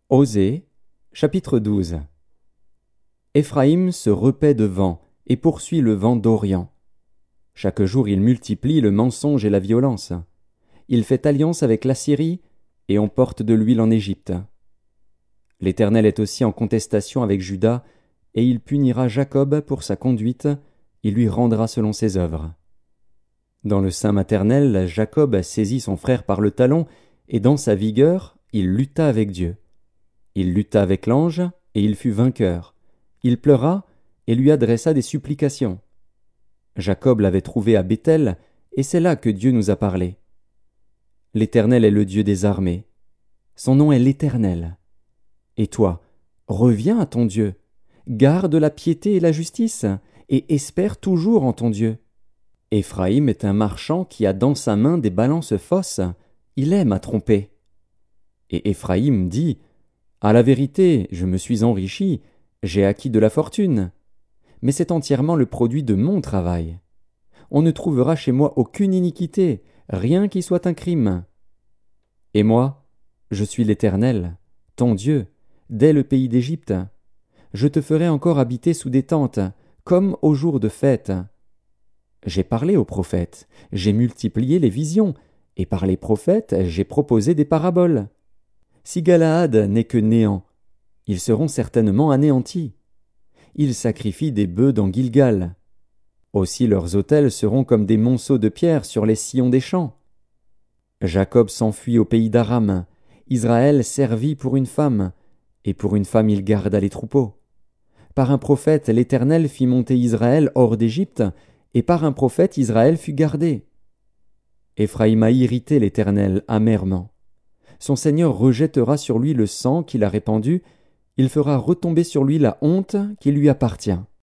Osée, chapitre 12. Éphraïm se repaît de vent et poursuit le vent d'Orient. Chaque jour il multiplie le mensonge et la violence. Il fait alliance avec l'Assyrie, et on porte de l'huile en Égypte. L'Éternel est aussi en contestation avec Juda, et il punira Jacob pour sa conduite, il lui rendra selon ses œuvres. Dans le sein maternel, Jacob saisit son frère par le talon, et dans sa vigueur, il lutta avec Dieu. Il lutta avec l'ange, et il fut vainqueur. Il pleura, et lui adressa des supplications. Jacob l'avait trouvé à Béthel, et c'est là que Dieu nous a parlé. L'Éternel est le Dieu des armées. Son nom est l'Éternel. Et toi, reviens à ton Dieu. Garde la piété et la justice, et espère toujours en ton Dieu. Éphraïm est un marchand qui a dans sa main des balances fausses. Il aime à tromper. Et Éphraïm dit: à la vérité, je me suis enrichi, j'ai acquis de la fortune. Mais c'est entièrement le produit de mon travail. On ne trouvera chez moi aucune iniquité, rien qui soit un crime. Et moi, je suis l'Éternel, ton Dieu, dès le pays d'Égypte. Je te ferai encore habiter sous des tentes, comme au jour de fête. J'ai parlé aux prophètes, j'ai multiplié les visions, et par les prophètes j'ai proposé des paraboles. Si Galaad n'est que néant, ils seront certainement anéantis. Ils sacrifient des bœufs dans Gilgal. Aussi leurs autels seront comme des monceaux de pierre sur les sillons des champs. Jacob s'enfuit au pays d'Aram, Israël servit pour une femme, et pour une femme il garda les troupeaux. Par un prophète l'Éternel fit monter Israël hors d'Égypte, et par un prophète Israël fut gardé. Éphraïm a irrité l'Éternel amèrement. Son Seigneur rejettera sur lui le sang qu'il a répandu, il fera retomber sur lui la honte qui lui appartient.